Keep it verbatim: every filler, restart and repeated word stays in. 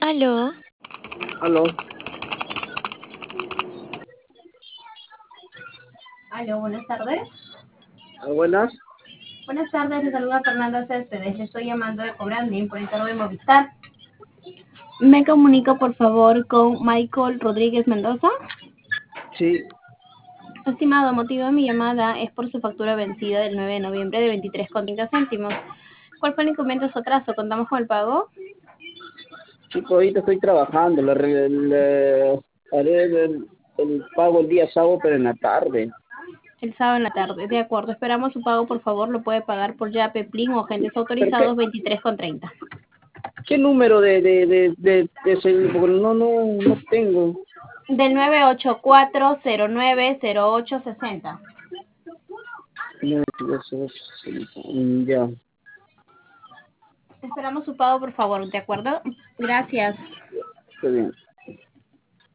Aló, Aló, Aló, buenas tardes. ah, buenas. Buenas tardes, le saluda Fernanda Céspedes. Le estoy llamando de Cobranding por encargo de Movistar. Me comunico, por favor, con Michael Rodríguez Mendoza. Sí, Estimado, motivo de mi llamada es por su factura vencida del nueve de noviembre de veintitrés con treinta céntimos. ¿Cuál fue el inconveniente de su atraso? ¿Contamos con el pago? chico, ahorita estoy trabajando. Le, re- le- haré el, el pago el día sábado, pero en la tarde. El sábado en la tarde. De acuerdo, esperamos su pago, por favor. Lo puede pagar por Yape, Plin o agentes ¿Pero qué, autorizados veintitrés con treinta. qué número de, de, de, de, de ese? Porque no, no, no tengo. Del nueve ocho cuatro cero nueve cero ocho sesenta. No, eso es- mm, ya, Esperamos su pago, por favor, ¿de acuerdo? Gracias. está bien.